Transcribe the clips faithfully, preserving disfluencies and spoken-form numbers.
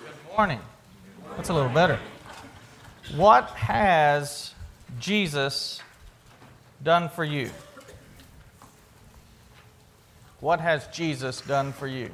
Good morning. That's a little better. What has Jesus done for you? What has Jesus done for you?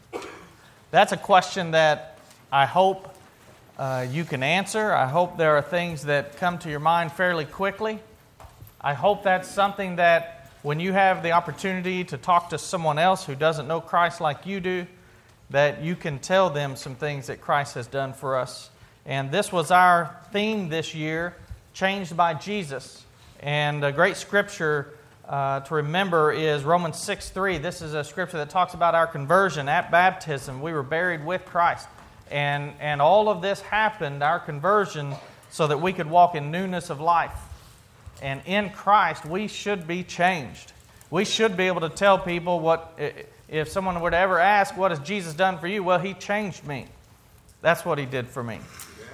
That's a question that I hope uh, you can answer. I hope there are things that come to your mind fairly quickly. I hope that's something that when you have the opportunity to talk to someone else who doesn't know Christ like you do, that you can tell them some things that Christ has done for us. And this was our theme this year, Changed by Jesus. And a great scripture uh, to remember is Romans six three. This is a scripture that talks about our conversion at baptism. We were buried with Christ. And, and all of this happened, our conversion, so that we could walk in newness of life. And in Christ, we should be changed. We should be able to tell people what, if someone would ever ask, what has Jesus done for you? Well, He changed me. That's what He did for me.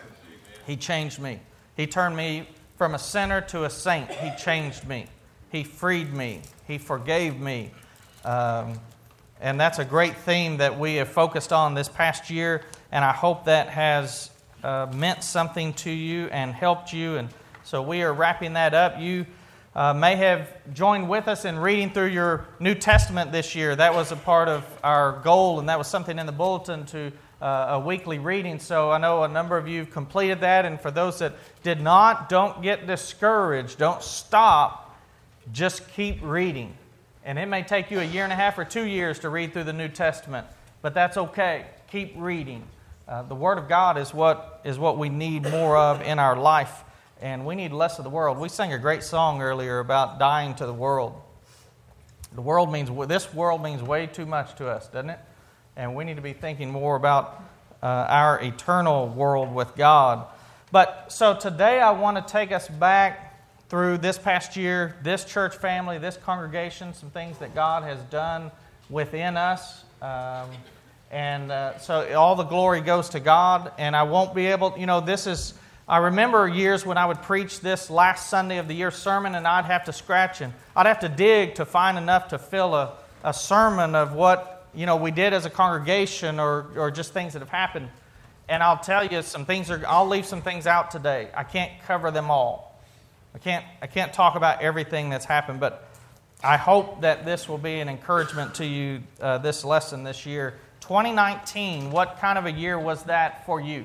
He changed me. He turned me from a sinner to a saint. He changed me. He freed me. He forgave me. Um, and that's a great theme that we have focused on this past year. And I hope that has uh, meant something to you and helped you. And so we are wrapping that up. You uh, may have joined with us in reading through your New Testament this year. That was a part of our goal, and that was something in the bulletin to uh, a weekly reading. So I know a number of you have completed that, and for those that did not, don't get discouraged. Don't stop. Just keep reading. And it may take you a year and a half or two years to read through the New Testament, but that's okay. Keep reading. Uh, the Word of God is what is what we need more of in our life. And we need less of the world. We sang a great song earlier about dying to the world. The world means, this world means way too much to us, doesn't it? And we need to be thinking more about uh, our eternal world with God. But so today I want to take us back through this past year, this church family, this congregation, some things that God has done within us. Um, and uh, so all the glory goes to God. And I won't be able, you know, this is... I remember years when I would preach this last Sunday of the year sermon, and I'd have to scratch and I'd have to dig to find enough to fill a, a sermon of what, you know, we did as a congregation or or just things that have happened. And I'll tell you some things are I'll leave some things out today. I can't cover them all. I can't I can't talk about everything that's happened, but I hope that this will be an encouragement to you, uh, this lesson this year. twenty nineteen, what kind of a year was that for you?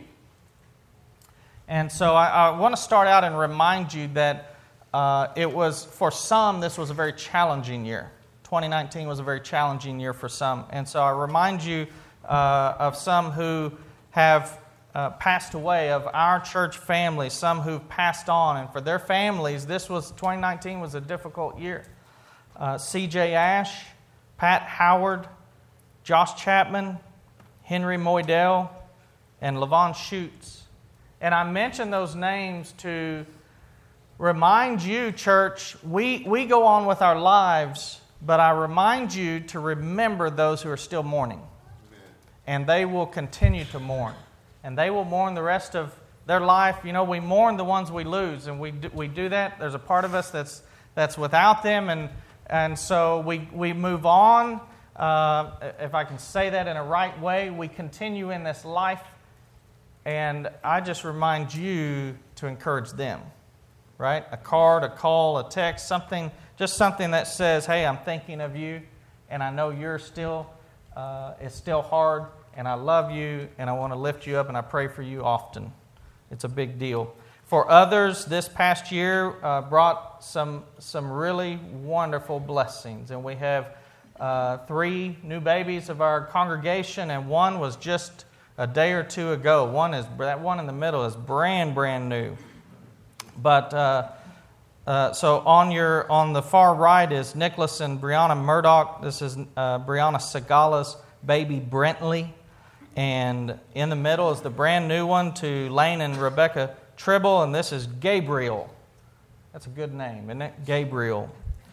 And so I, I want to start out and remind you that uh, it was, for some, this was a very challenging year. twenty nineteen was a very challenging year for some. And so I remind you uh, of some who have uh, passed away, of our church family, some who've passed on. And for their families, this was, twenty nineteen was a difficult year. Uh, C J Ash, Pat Howard, Josh Chapman, Henry Moydell, and Levon Schutz. And I mention those names to remind you, church, we, we go on with our lives, but I remind you to remember those who are still mourning. Amen. And they will continue to mourn. And they will mourn the rest of their life. You know, we mourn the ones we lose, and we do, we do that. There's a part of us that's that's without them, and, and so we, we move on. Uh, if I can say that in a right way, we continue in this life. And I just remind you to encourage them, right? A card, a call, a text, something, just something that says, hey, I'm thinking of you, and I know you're still, uh, it's still hard, and I love you, and I want to lift you up, and I pray for you often. It's a big deal. For others, this past year uh, brought some, some really wonderful blessings, and we have uh, three new babies of our congregation, and one was just a day or two ago. One is that one in the middle is brand brand new. But uh, uh, so on your on the far right is Nicholas and Brianna Murdoch. This is uh, Brianna Segala's baby Brentley, and in the middle is the brand new one to Lane and Rebecca Tribble, and this is Gabriel. That's a good name, isn't it? Gabriel.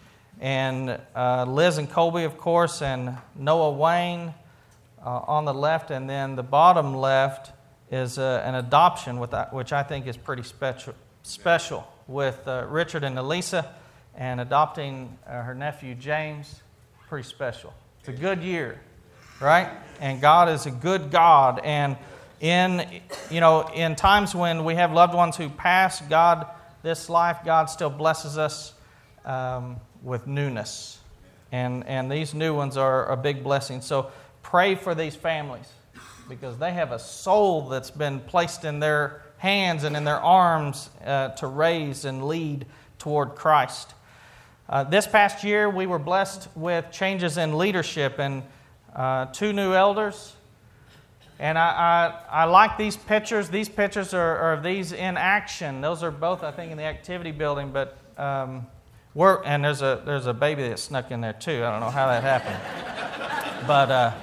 And uh, Liz and Colby, of course, and Noah Wayne. Uh, on the left, and then the bottom left is uh, an adoption, with that, which I think is pretty special, special with uh, Richard and Elisa, and adopting uh, her nephew James. Pretty special. It's a good year, right? And God is a good God. And in, you know, in times when we have loved ones who pass, God, this life, God still blesses us um, with newness. And, and these new ones are a big blessing. So pray for these families because they have a soul that's been placed in their hands and in their arms uh, to raise and lead toward Christ. Uh, this past year, we were blessed with changes in leadership and uh, two new elders. And I, I, I like these pictures. These pictures are, are of these in action. Those are both, I think, in the activity building. But um, we're and there's a there's a baby that snuck in there too. I don't know how that happened. But uh,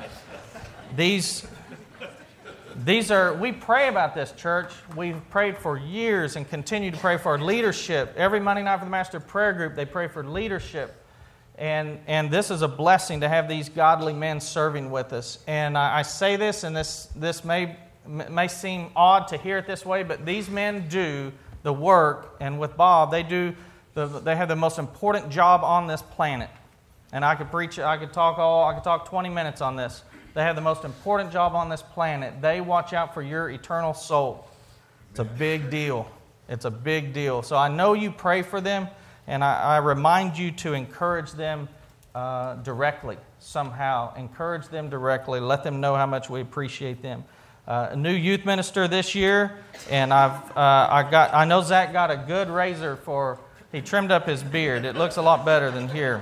these these are we pray about this church. We've prayed for years and continue to pray for leadership. Every Monday night for the Master Prayer Group, they pray for leadership. And and this is a blessing to have these godly men serving with us. And I, I say this, and this this may may seem odd to hear it this way, but these men do the work. And with Bob, they do the they have the most important job on this planet. And I could preach, I could talk all, I could talk twenty minutes on this. They have the most important job on this planet. They watch out for your eternal soul. It's a big deal. It's a big deal. So I know you pray for them. And I, I remind you to encourage them uh, directly, somehow. Encourage them directly. Let them know how much we appreciate them. Uh, a new youth minister this year, and I've uh, I got I know Zach got a good razor for. He trimmed up his beard. It looks a lot better than here.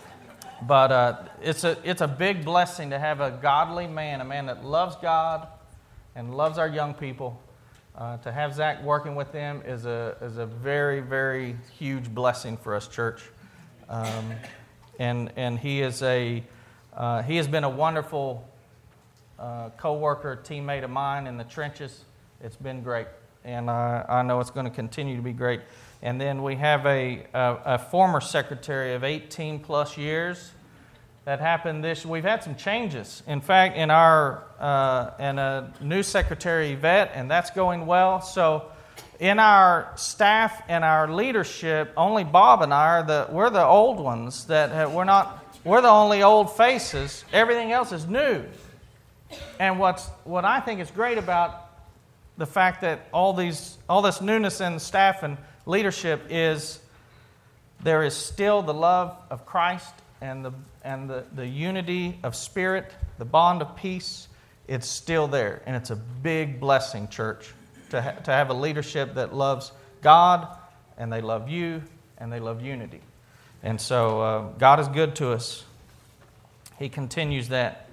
But uh, it's a it's a big blessing to have a godly man, a man that loves God and loves our young people. Uh, to have Zach working with them is a is a very, very huge blessing for us, church. Um, and and he is a uh, he has been a wonderful uh, co-worker, teammate of mine in the trenches. It's been great, and I, I know it's going to continue to be great. And then we have a a, a former secretary of eighteen plus years. That happened this. We've had some changes. In fact, in our uh, and a new secretary vet, and that's going well. So, in our staff and our leadership, only Bob and I are the we're the old ones. That have, we're not we're the only old faces. Everything else is new. And what's what I think is great about the fact that all these all this newness in staff and leadership is there is still the love of Christ. And the and the, the unity of spirit, the bond of peace, it's still there. And it's a big blessing, church, to, ha- to have a leadership that loves God, and they love you, and they love unity. And so uh, God is good to us. He continues that.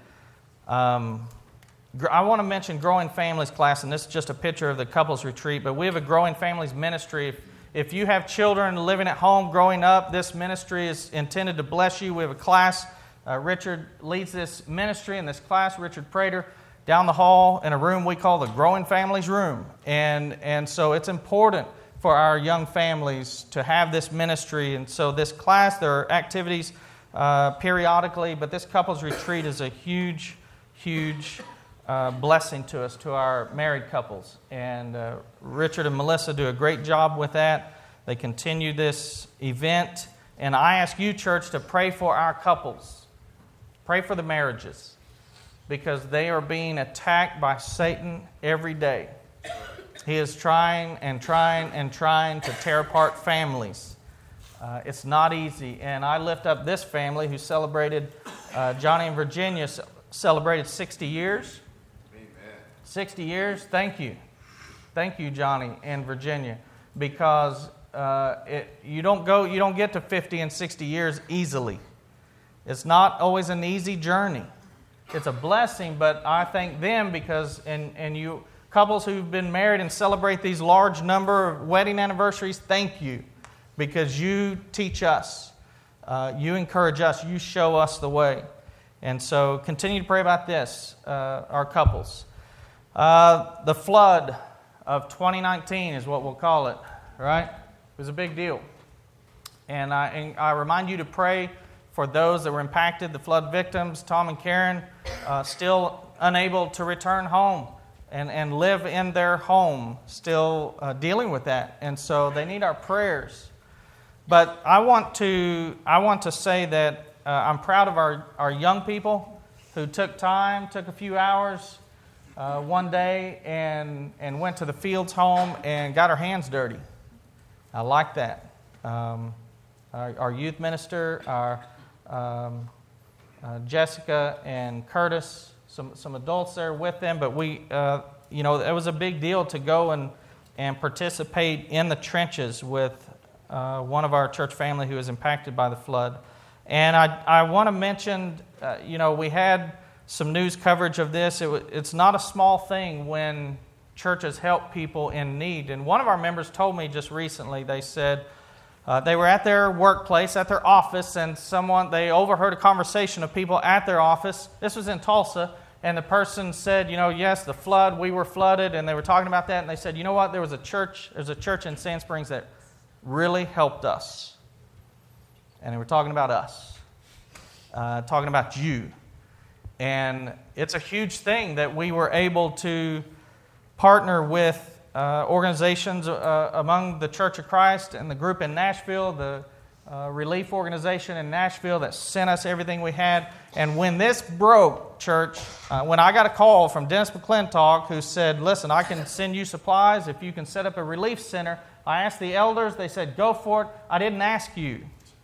Um, gr- I want to mention Growing Families class, and this is just a picture of the couples retreat, but we have a Growing Families ministry. If, If you have children living at home growing up, this ministry is intended to bless you. We have a class. Uh, Richard leads this ministry in this class, Richard Prater, down the hall in a room we call the Growing Families Room. And, and so it's important for our young families to have this ministry. And so this class, there are activities uh, periodically, but this couples retreat is a huge, huge Uh, blessing to us, to our married couples. And uh, Richard and Melissa do a great job with that. They continue this event. And I ask you, church, to pray for our couples. Pray for the marriages. Because they are being attacked by Satan every day. He is trying and trying and trying to tear apart families. Uh, it's not easy. And I lift up this family who celebrated, uh, Johnny and Virginia celebrated sixty years. sixty years, thank you. Thank you, Johnny and Virginia, because uh, it, you don't go, you don't get to fifty and sixty years easily. It's not always an easy journey. It's a blessing, but I thank them because, and, and you couples who've been married and celebrate these large number of wedding anniversaries, thank you, because you teach us, uh, you encourage us, you show us the way. And so continue to pray about this, uh, our couples. Uh, the flood of twenty nineteen is what we'll call it, right? It was a big deal. And I, and I remind you to pray for those that were impacted, the flood victims, Tom and Karen, uh, still unable to return home and, and live in their home, still uh, dealing with that. And so they need our prayers. But I want to I want to say that uh, I'm proud of our, our young people who took time, took a few hours, uh, one day and, and went to the Fields home and got her hands dirty. I like that. Um, our, our youth minister, our um, uh, Jessica and Curtis, some some adults there with them, but we, uh, you know, it was a big deal to go and, and participate in the trenches with uh, one of our church family who was impacted by the flood. And I, I want to mention, uh, you know, we had some news coverage of this. It w- it's not a small thing when churches help people in need. And one of our members told me just recently, they said uh, they were at their workplace, at their office, and someone, they overheard a conversation of people at their office. This was in Tulsa, and the person said, you know, yes, the flood, we were flooded, and they were talking about that, and they said, you know what, there was a church, there's a church in Sand Springs that really helped us. And they were talking about us, uh, talking about you. And it's a huge thing that we were able to partner with uh, organizations uh, among the Church of Christ and the group in Nashville, the uh, relief organization in Nashville that sent us everything we had. And when this broke, church, uh, when I got a call from Dennis McClintock who said, listen, I can send you supplies if you can set up a relief center, I asked the elders, they said, go for it. I didn't ask you.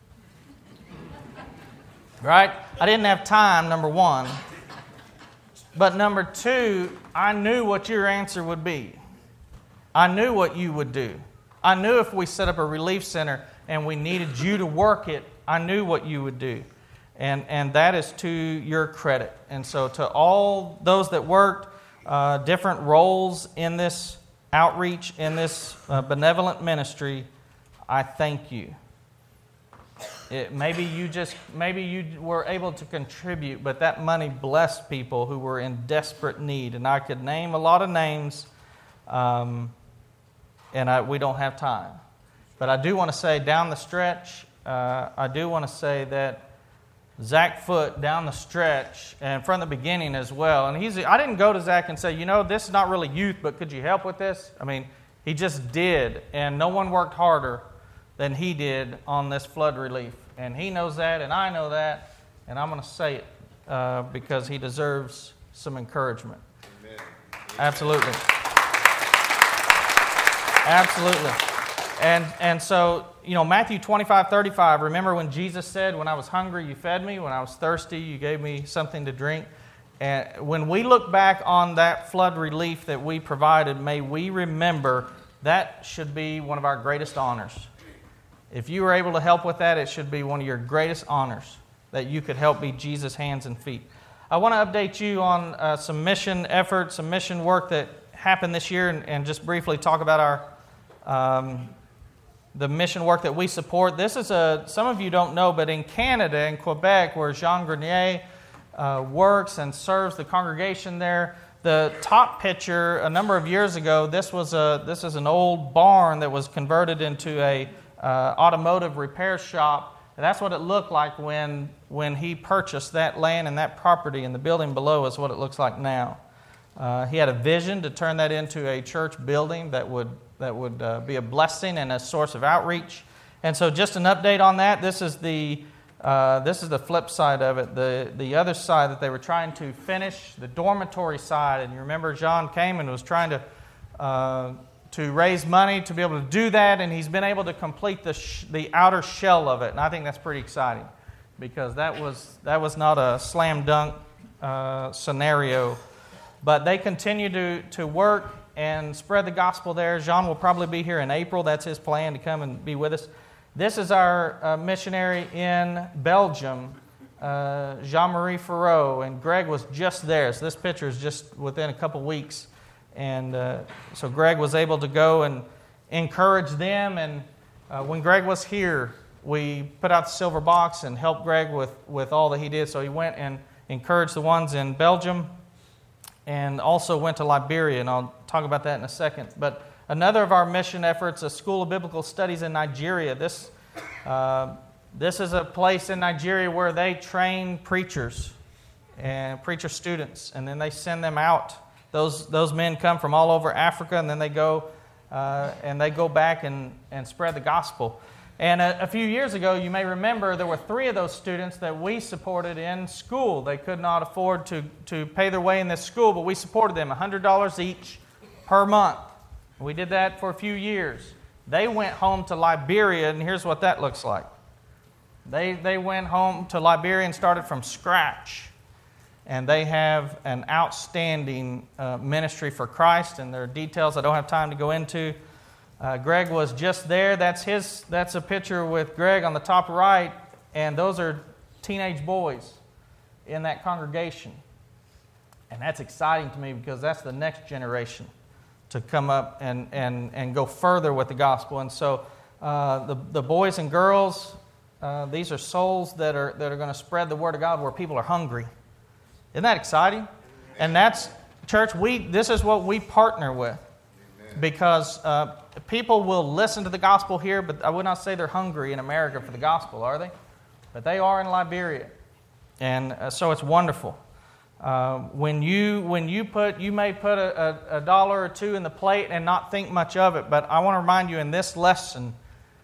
Right? I didn't have time, number one. But number two, I knew what your answer would be. I knew what you would do. I knew if we set up a relief center and we needed you to work it, I knew what you would do. And and that is to your credit. And so to all those that worked uh, different roles in this outreach, in this uh, benevolent ministry, I thank you. It, maybe you just maybe you were able to contribute, but that money blessed people who were in desperate need, and I could name a lot of names, um, and I, we don't have time. But I do want to say down the stretch, uh, I do want to say that Zach Foote down the stretch and from the beginning as well. And he's I didn't go to Zach and say, you know, this is not really youth, but could you help with this? I mean, he just did, and no one worked harder than he did on this flood relief. And he knows that, and I know that, and I'm going to say it uh, because he deserves some encouragement. Amen. Absolutely. Absolutely. And and so, you know, Matthew twenty-five thirty-five, remember when Jesus said, when I was hungry, you fed me. When I was thirsty, you gave me something to drink. And when we look back on that flood relief that we provided, may we remember that should be one of our greatest honors. If you were able to help with that, it should be one of your greatest honors that you could help be Jesus' hands and feet. I want to update you on uh, some mission efforts, some mission work that happened this year, and, and just briefly talk about our um, the mission work that we support. This is a, some of you don't know, but in Canada, in Quebec, where Jean Grenier uh, works and serves the congregation there, the top picture a number of years ago, this was a this is an old barn that was converted into a Uh, automotive repair shop. And that's what it looked like when when he purchased that land and that property, and the building below is what it looks like now. Uh, he had a vision to turn that into a church building that would that would uh, be a blessing and a source of outreach. And so, just an update on that. This is the uh, this is the flip side of it. The the other side that they were trying to finish, the dormitory side. And you remember John came and was trying to. Uh, to raise money to be able to do that, and he's been able to complete the sh- the outer shell of it, and I think that's pretty exciting because that was that was not a slam dunk uh, scenario. But they continue to to work and spread the gospel there. Jean will probably be here in April. That's his plan, to come and be with us. This is our uh, missionary in Belgium, uh, Jean-Marie Farreau, and Greg was just there. So this picture is just within a couple weeks. And uh, so Greg was able to go and encourage them. And uh, when Greg was here, we put out the silver box and helped Greg with, with all that he did. So he went and encouraged the ones in Belgium and also went to Liberia. And I'll talk about that in a second. But another of our mission efforts, a School of Biblical Studies in Nigeria. This, uh, this is a place in Nigeria where they train preachers and preacher students. And then they send them out. Those those men come from all over Africa, and then they go uh, and they go back and, and spread the gospel. And a, a few years ago, you may remember, there were three of those students that we supported in school. They could not afford to, to pay their way in this school, but we supported them one hundred dollars each per month. We did that for a few years. They went home to Liberia, and here's what that looks like. They, they went home to Liberia and started from scratch. And they have an outstanding uh, ministry for Christ, and there are details I don't have time to go into. Uh, Greg was just there. That's his. That's a picture with Greg on the top right, and those are teenage boys in that congregation. And that's exciting to me because that's the next generation to come up and, and, and go further with the gospel. And so uh, the, the boys and girls, uh, these are souls that are, that are going to spread the word of God where people are hungry. Isn't that exciting? And that's, church, we this is what we partner with. Because uh, people will listen to the gospel here, but I would not say they're hungry in America for the gospel, are they? But they are in Liberia. And uh, so it's wonderful. Uh, when you when you put, you may put a, a, a dollar or two in the plate and not think much of it, but I want to remind you in this lesson,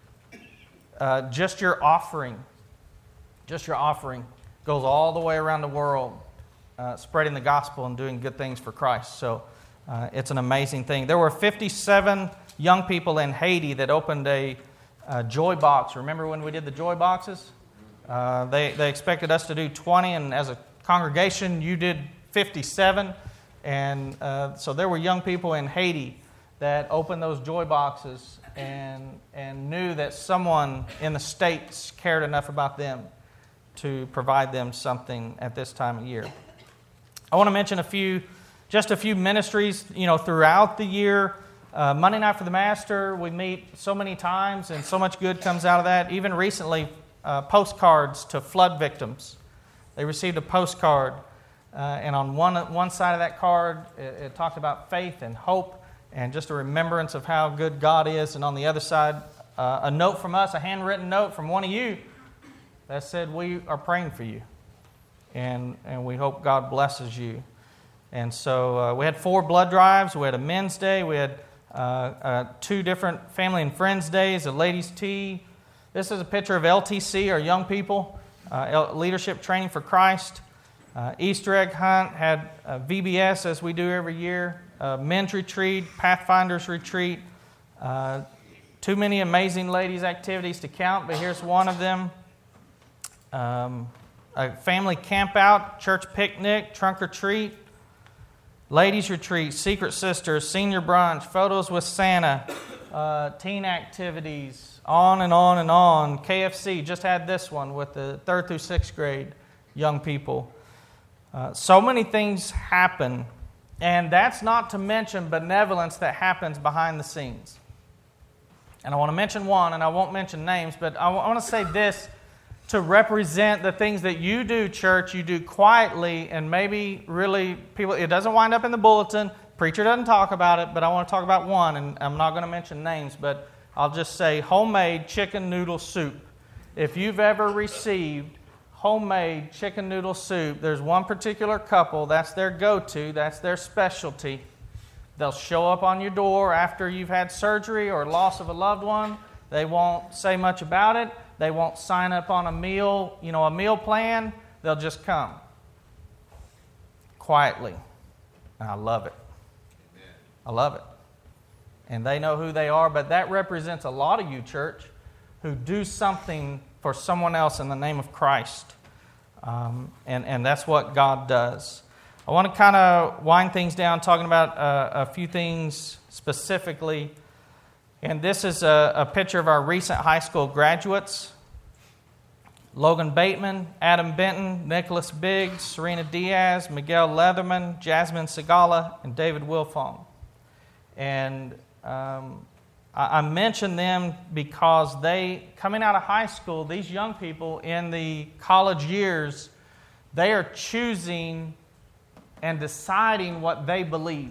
uh, just your offering, just your offering goes all the way around the world, uh, spreading the gospel and doing good things for Christ. So uh, it's an amazing thing. There were fifty-seven young people in Haiti that opened a, a joy box. Remember when we did the joy boxes? Uh, they, they expected us to do twenty, and as a congregation, you did fifty-seven. And uh, so there were young people in Haiti that opened those joy boxes and, and knew that someone in the States cared enough about them to provide them something at this time of year. I want to mention a few, just a few ministries, you know, throughout the year. Uh, Monday Night for the Master, we meet so many times and so much good comes out of that. Even recently, uh, postcards to flood victims. They received a postcard, uh, and on one one side of that card, it, it talked about faith and hope and just a remembrance of how good God is. And on the other side, uh, a note from us, a handwritten note from one of you that said, we are praying for you, and, and we hope God blesses you. And so uh, we had four blood drives. We had a men's day. We had uh, uh, two different family and friends days, a ladies' tea. This is a picture of L T C, our young people. Uh, leadership Training for Christ. Uh, Easter egg hunt, had uh, V B S as we do every year. Uh, men's retreat, Pathfinders retreat. Uh, too many amazing ladies' activities to count, but here's one of them. Um, a family camp out, church picnic, trunk or treat, ladies' retreat, Secret Sisters, senior brunch, photos with Santa, uh, teen activities, on and on and on. K F C just had this one with the third through sixth grade young people. Uh, so many things happen, and that's not to mention benevolence that happens behind the scenes. And I want to mention one, and I won't mention names, but I want to say this to represent the things that you do, church, you do quietly, and maybe really people, it doesn't wind up in the bulletin. Preacher doesn't talk about it, but I want to talk about one, and I'm not going to mention names, but I'll just say homemade chicken noodle soup. If you've ever received homemade chicken noodle soup, there's one particular couple, that's their go-to, that's their specialty. They'll show up on your door after you've had surgery or loss of a loved one. They won't say much about it. They won't sign up on a meal, you know, a meal plan. They'll just come quietly. And I love it. Amen. I love it. And they know who they are, but that represents a lot of you, church, who do something for someone else in the name of Christ. Um, and, and that's what God does. I want to kind of wind things down talking about uh, a few things specifically. And this is a, a picture of our recent high school graduates. Logan Bateman, Adam Benton, Nicholas Biggs, Serena Diaz, Miguel Leatherman, Jasmine Segala, and David Wilfong. And Um, I, I mention them because they, coming out of high school, these young people in the college years, they are choosing and deciding what they believe.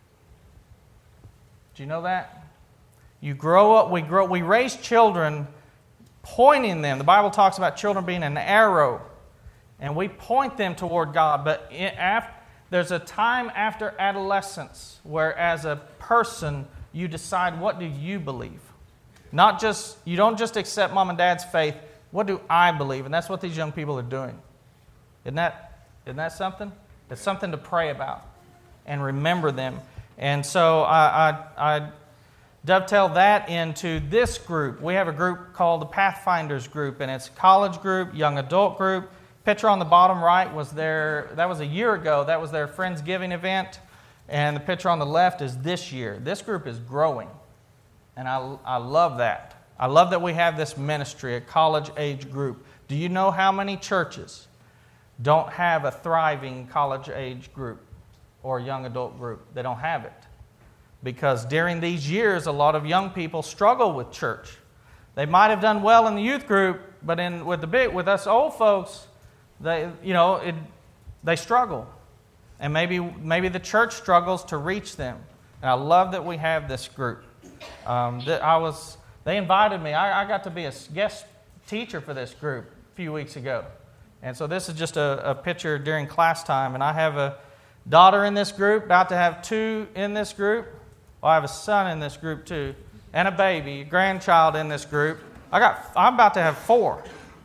Do you know that? You grow up, we grow, we raise children pointing them. The Bible talks about children being an arrow, and we point them toward God. But in, after, there's a time after adolescence where, as a person, you decide, what do you believe? Not just, you don't just accept mom and dad's faith. What do I believe? And that's what these young people are doing. Isn't that, isn't that something? It's something to pray about and remember them. And so I, I, I dovetail that into this group. We have a group called the Pathfinders Group, and it's a college group, young adult group. Picture on the bottom right was their, that was a year ago. That was their Friendsgiving event. And the picture on the left is this year. This group is growing. And I, I love that. I love that we have this ministry, a college-age group. Do you know how many churches don't have a thriving college-age group or young adult group? They don't have it. Because during these years, a lot of young people struggle with church. They might have done well in the youth group, but in with the big, with us old folks, they you know it, they struggle, and maybe maybe the church struggles to reach them. And I love that we have this group. Um, that I was they invited me. I, I got to be a guest teacher for this group a few weeks ago, and so this is just a, a picture during class time. And I have a daughter in this group, about to have two in this group. Well, I have a son in this group too, and a baby, a grandchild in this group. I got I'm about to have four.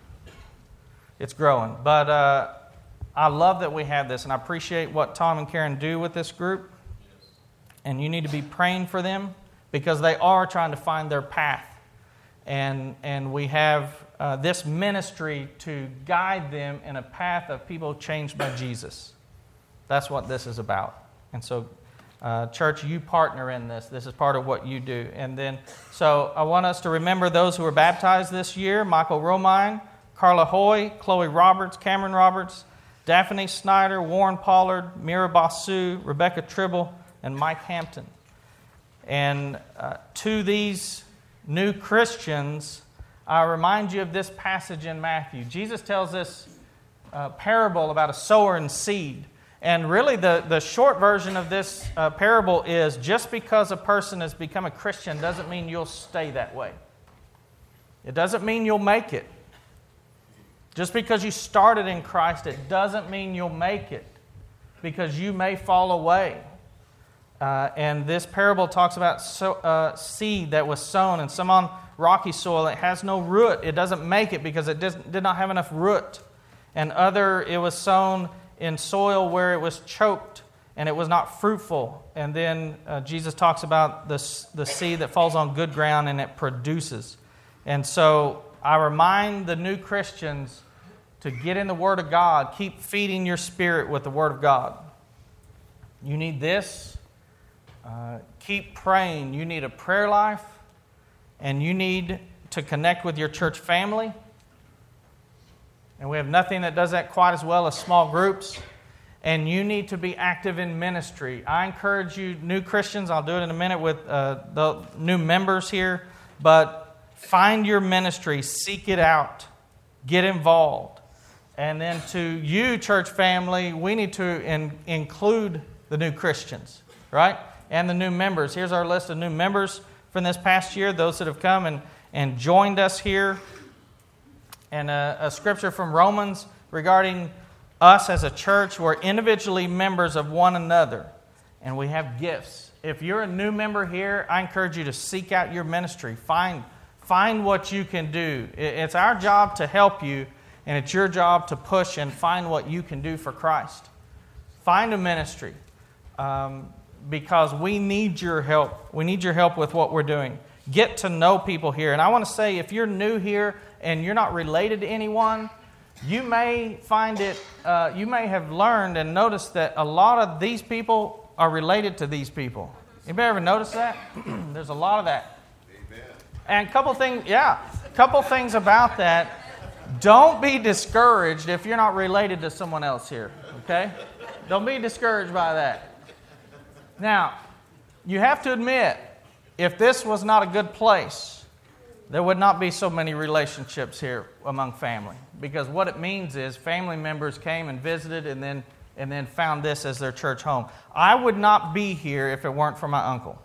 It's growing, but uh, I love that we have this, and I appreciate what Tom and Karen do with this group. And you need to be praying for them because they are trying to find their path, and and we have uh, this ministry to guide them in a path of people changed by Jesus. That's what this is about. And so, uh, church, you partner in this. This is part of what you do. And then, so I want us to remember those who were baptized this year: Michael Romine, Carla Hoy, Chloe Roberts, Cameron Roberts, Daphne Snyder, Warren Pollard, Mira Basu, Rebecca Tribble, and Mike Hampton. And uh, to these new Christians, I remind you of this passage in Matthew. Jesus tells this uh, parable about a sower and seed. And really the, the short version of this uh, parable is, just because a person has become a Christian doesn't mean you'll stay that way. It doesn't mean you'll make it. Just because you started in Christ, it doesn't mean you'll make it, because you may fall away. Uh, and this parable talks about so, uh, seed that was sown, and some on rocky soil. It has no root. It doesn't make it because it does, did not have enough root. And other, it was sown in soil where it was choked and it was not fruitful. And then uh, Jesus talks about the, the seed that falls on good ground and it produces. And so I remind the new Christians to get in the Word of God. Keep feeding your spirit with the Word of God. You need this. Uh, keep praying. You need a prayer life. And you need to connect with your church family. And we have nothing that does that quite as well as small groups. And you need to be active in ministry. I encourage you, new Christians, I'll do it in a minute with uh, the new members here, but find your ministry, seek it out, get involved. And then to you, church family, we need to in, include the new Christians, right? And the new members. Here's our list of new members from this past year, those that have come and, and joined us here. And a, a scripture from Romans regarding us as a church. We're individually members of one another, and we have gifts. If you're a new member here, I encourage you to seek out your ministry. Find, find what you can do. It's our job to help you, and it's your job to push and find what you can do for Christ. Find a ministry, um, because we need your help. We need your help with what we're doing. Get to know people here. And I want to say, if you're new here and you're not related to anyone, you may find it, uh, you may have learned and noticed that a lot of these people are related to these people. Anybody ever notice that? There's a lot of that. Amen. And a couple things, yeah, a couple things about that. Don't be discouraged if you're not related to someone else here, okay? Don't be discouraged by that. Now, you have to admit, if this was not a good place, there would not be so many relationships here among family. Because what it means is family members came and visited and then and then found this as their church home. I would not be here if it weren't for my uncle.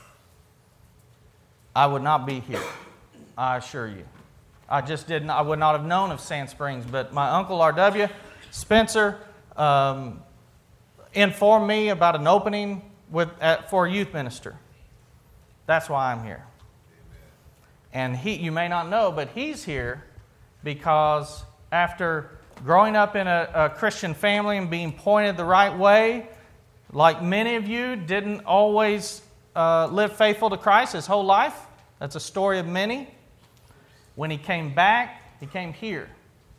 I would not be here, I assure you. I just didn't, I would not have known of Sand Springs. But my uncle R W, Spencer, um, informed me about an opening with, at, for a youth minister. That's why I'm here. And he, you may not know, but he's here because after growing up in a, a Christian family and being pointed the right way, like many of you, didn't always uh, live faithful to Christ his whole life. That's a story of many. When he came back, he came here.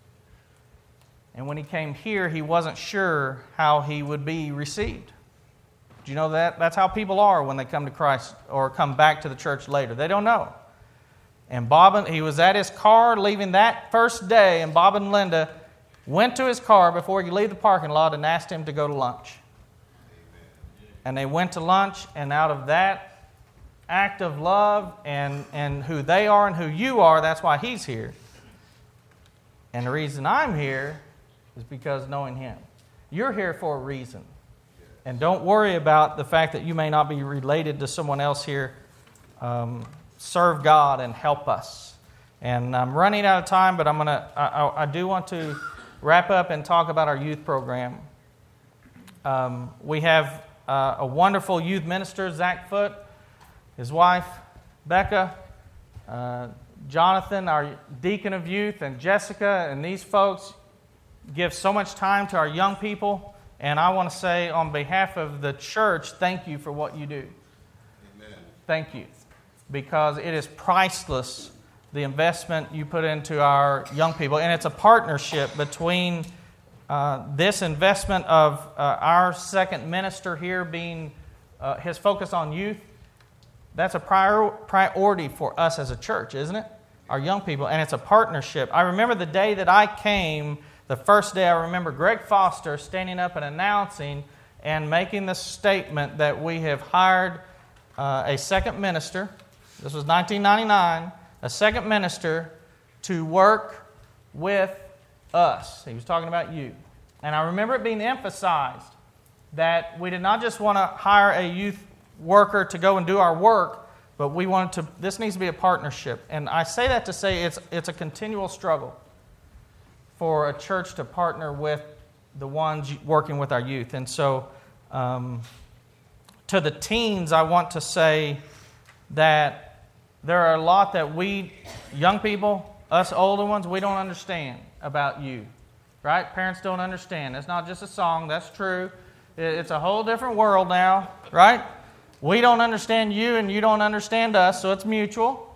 And when he came here, he wasn't sure how he would be received. Do you know that? That's how people are when they come to Christ or come back to the church later. They don't know. And Bob, and, he was at his car leaving that first day, and Bob and Linda went to his car before he could leave the parking lot and asked him to go to lunch. And they went to lunch, and out of that act of love and, and who they are and who you are, that's why he's here. And the reason I'm here is because knowing him. You're here for a reason. And don't worry about the fact that you may not be related to someone else here. Um, serve God and help us. And I'm running out of time, but I'm gonna. I, I do want to wrap up and talk about our youth program. Um, we have uh, a wonderful youth minister, Zach Foote, his wife, Becca, uh, Jonathan, our deacon of youth, and Jessica, and these folks give so much time to our young people. And I want to say on behalf of the church, thank you for what you do. Amen. Thank you. Because it is priceless, the investment you put into our young people. And it's a partnership between uh, this investment of uh, our second minister here being uh, his focus on youth. That's a prior, priority for us as a church, isn't it? Our young people. And it's a partnership. I remember the day that I came, the first day I remember Greg Foster standing up and announcing and making the statement that we have hired uh, a second minister. This was nineteen ninety-nine, a second minister to work with us. He was talking about you. And I remember it being emphasized that we did not just want to hire a youth worker to go and do our work, but we wanted to, this needs to be a partnership. And I say that to say it's it's a continual struggle for a church to partner with the ones working with our youth. And so um, to the teens, I want to say that there are a lot that we, young people, us older ones, we don't understand about you, right? Parents don't understand. It's not just a song, that's true. It's a whole different world now, right? We don't understand you and you don't understand us, so it's mutual.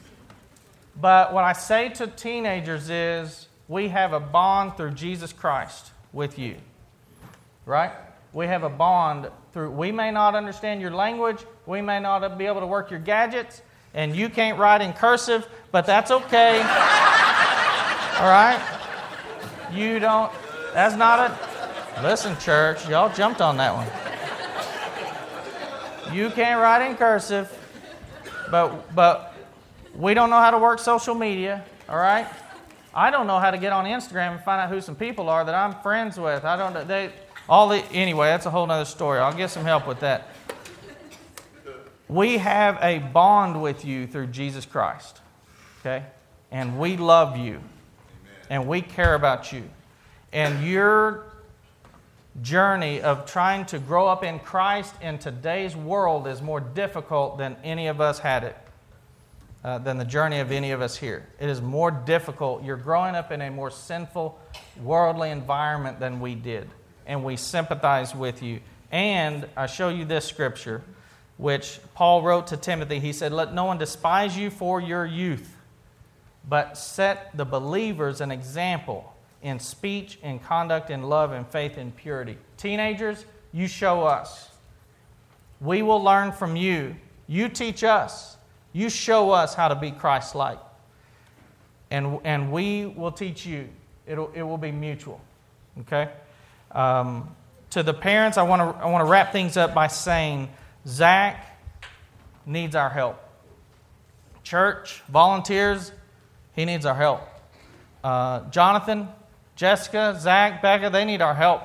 But what I say to teenagers is, we have a bond through Jesus Christ with you, right? We have a bond through, we may not understand your language, we may not be able to work your gadgets, and you can't write in cursive, but that's okay. All right? You don't, that's not a, listen, church, y'all jumped on that one. You can't write in cursive, but but we don't know how to work social media, all right? I don't know how to get on Instagram and find out who some people are that I'm friends with. I don't know. They, all the, anyway, that's a whole other story. I'll get some help with that. We have a bond with you through Jesus Christ, okay? And we love you. Amen. And we care about you. And your journey of trying to grow up in Christ in today's world is more difficult than any of us had it, uh, than the journey of any of us here. It is more difficult. You're growing up in a more sinful, worldly environment than we did. And we sympathize with you. And I show you this scripture, which Paul wrote to Timothy. He said, "Let no one despise you for your youth, but set the believers an example in speech, in conduct, in love, in faith, in purity." Teenagers, you show us. We will learn from you. You teach us. You show us how to be Christ-like. And, and we will teach you. It'll, it will be mutual. Okay? Um, to the parents, I want to I want to wrap things up by saying, Zach needs our help. Church, volunteers, he needs our help. Uh, Jonathan, Jessica, Zach, Becca, they need our help.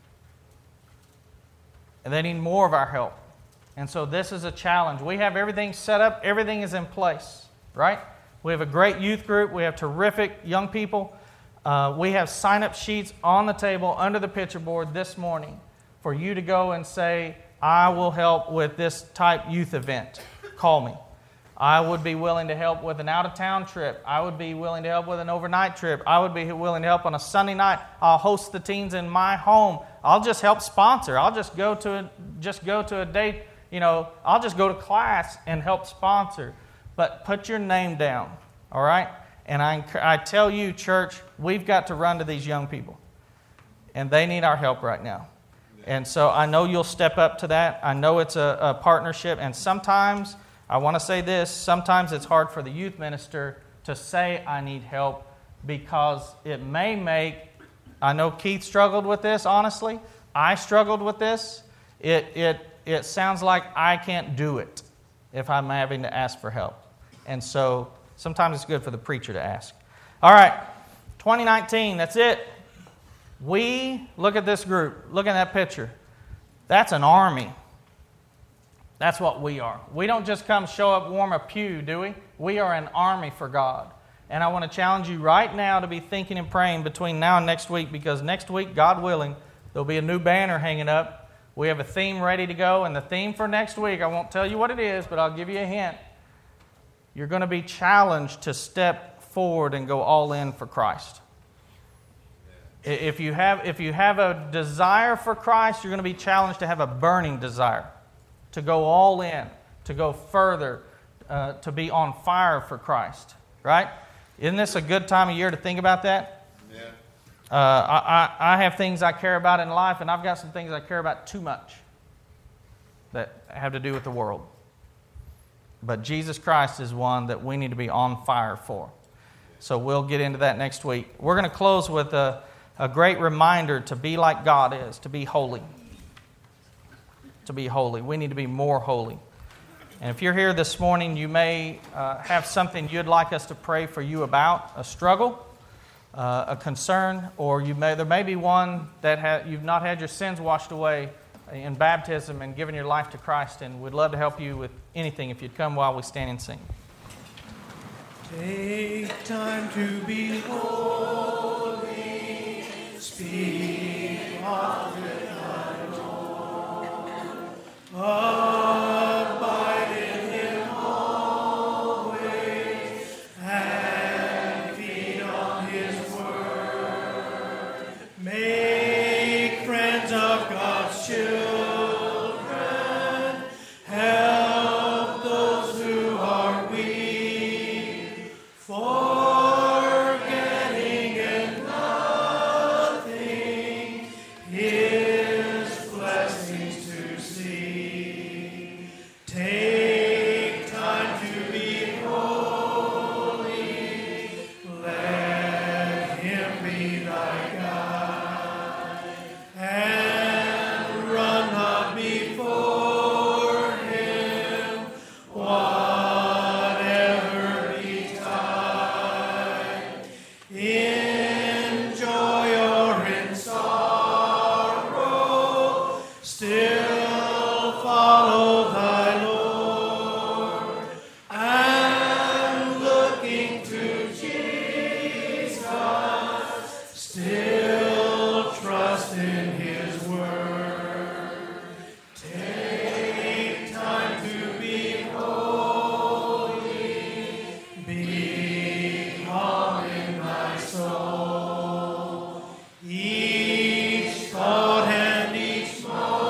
And they need more of our help. And so this is a challenge. We have everything set up. Everything is in place, right? We have a great youth group. We have terrific young people. Uh, we have sign-up sheets on the table under the picture board this morning for you to go and say, I will help with this type youth event. Call me. I would be willing to help with an out-of-town trip. I would be willing to help with an overnight trip. I would be willing to help on a Sunday night. I'll host the teens in my home. I'll just help sponsor. I'll just go to a, just go to a date. You know, I'll just go to class and help sponsor. But put your name down, all right? And I, I tell you, church, we've got to run to these young people. And they need our help right now. And so I know you'll step up to that. I know it's a, a partnership. And sometimes, I want to say this, sometimes it's hard for the youth minister to say I need help because it may make, I know Keith struggled with this, honestly. I struggled with this. It, it, it sounds like I can't do it if I'm having to ask for help. And so sometimes it's good for the preacher to ask. All right, twenty nineteen, that's it. We, look at this group, look at that picture. That's an army. That's what we are. We don't just come show up, warm a pew, do we? We are an army for God. And I want to challenge you right now to be thinking and praying between now and next week, because next week, God willing, there'll be a new banner hanging up. We have a theme ready to go, and the theme for next week, I won't tell you what it is, but I'll give you a hint. You're going to be challenged to step forward and go all in for Christ. If you have, if you have a desire for Christ, you're going to be challenged to have a burning desire, to go all in, to go further, uh, to be on fire for Christ. Right? Isn't this a good time of year to think about that? Yeah. Uh, I, I, I have things I care about in life, and I've got some things I care about too much that have to do with the world. But Jesus Christ is one that we need to be on fire for. So we'll get into that next week. We're going to close with a, a great reminder to be like God is, to be holy. To be holy. We need to be more holy. And if you're here this morning, you may uh, have something you'd like us to pray for you about, a struggle, uh, a concern, or you may there may be one that ha- you've not had your sins washed away in baptism and given your life to Christ, and we'd love to help you with anything if you'd come while we stand and sing. Take time to be holy, speak often thy Lord. Abide in Him always, and feed on His word. Make friends of God's children. Help those who are weak. Forgetting in nothing His blessings to see. Take time to be holy. Let Him be thy guide. And run not before Him, whatever betide. In joy or in sorrow, still follow thy Lord. And looking to Jesus, still trust in His word. Take time to be holy, be calm in thy soul. Each thought and each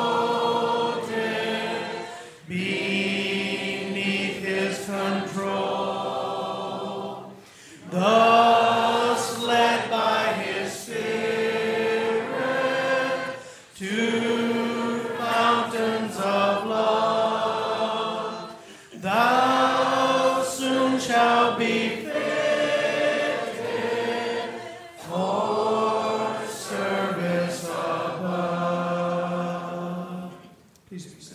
motive beneath His control. Thus led by His Spirit to fountains of love, thou soon shalt be filled